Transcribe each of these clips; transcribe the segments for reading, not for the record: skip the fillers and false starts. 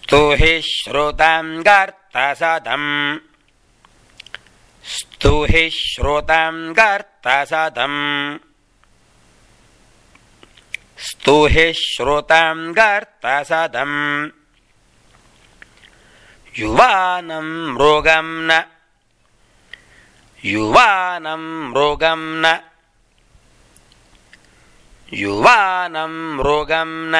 स्तुहि श्रुतं गर्तसदम् स्तुहि श्रुतं गर्तसदम् स्तुहि श्रुतं गर्तसदम् युवानं मृगं न युवानं मृगं न युवानं मृगं न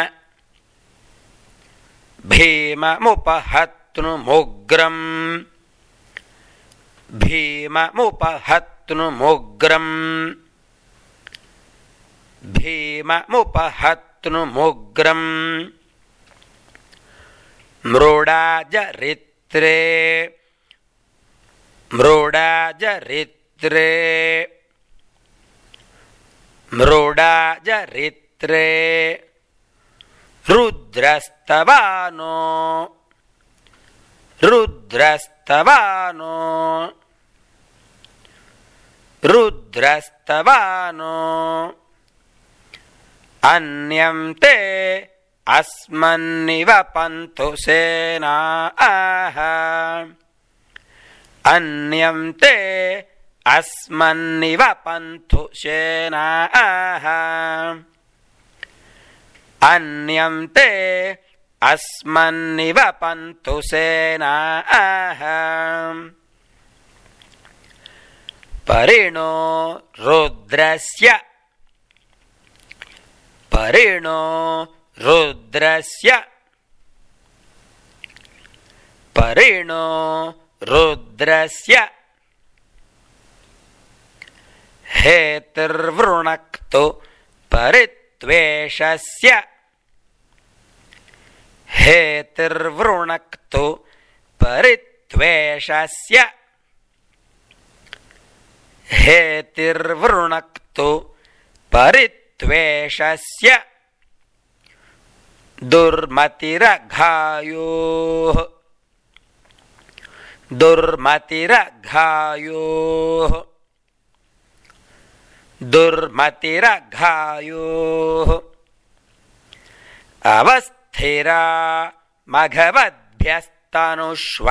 भीममुपहत्नुमुग्रम् भीममुपहत्नुमुग्रम् भीममुपहत्नुमुग्रम् मृडाजरित्रे मृडाजरित्रे मृडाजरित्रे रुद्रस्तवानो रुद्रस्तवानो रुद्रस्तवानो अन्यं ते अस्मन्निवपन्तु सेनाः अन्यं ते अस्मन्निवपन्तु सेनाः अन्यं ते अस्मन्निवपन्तु सेनाः परिणो रुद्रस्य परिणो रुद्रस्य परिणो रुद्रस्य हेतिर्वृणक्तु परित्वेषस्य हेतिर्वृणक्तु परित्वेषस्य हेतिर्वृणक्तु परित्वेषस्य दुर्मतिरघायोः दुर्मतिरघायोः दुर्मतिरघायोः अवस्थिरा मघवद्भ्यस्तनुष्व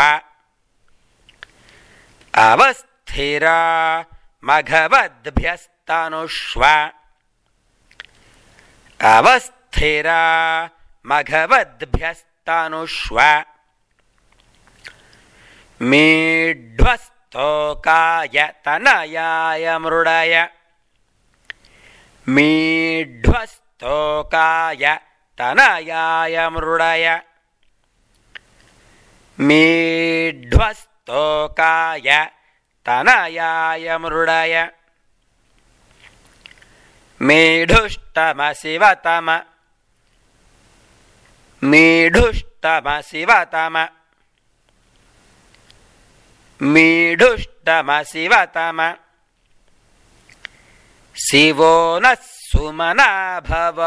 अवस्थिरा मघवद्भ्यस्तनुष्व अवस्थिरा मघवद्भ्यस्तनुष्व मीढ्वस्तोकाय तनयाय मृडय मीढ्वस्तोकाय तनयाय मृडय मीढ्वस्तोकाय तनयाय मृडय मीढुष्टमशिवतम मीढुष्टमशिवतम मीढुष्टमशिवतम शिवो नः सुमना भव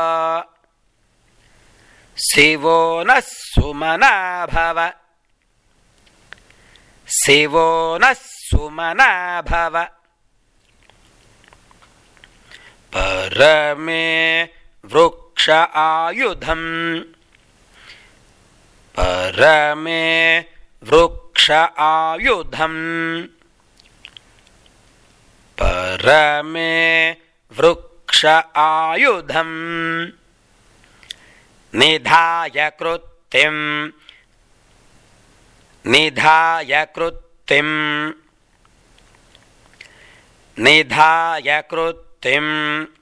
शिवो नः सुमना भव शिवो नः सुमना भव परमे वृक्ष आयुधम् परमे वृक्ष आयुधम् परमे वृक्ष आयुधम् निधाय कृत्तिम् निधाय कृत्तिम् निधाय कृत्तिम्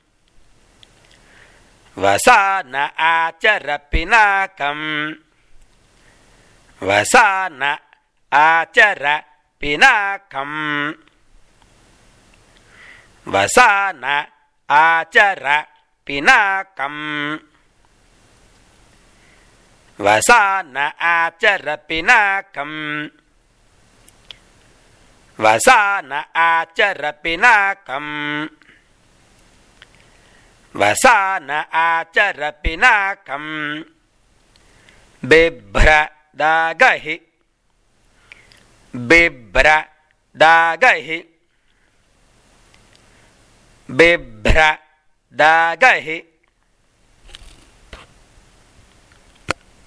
वसान आचर पिनाकम् वसान आचर पिनाकम् वसान आचर पिनाकम् वसान आचर पिनाकम् वसान आचर पिनाकम् वसान आचर पिनाकम् बिभ्र दागहि बिभ्र दागहि बिभ्र दागहि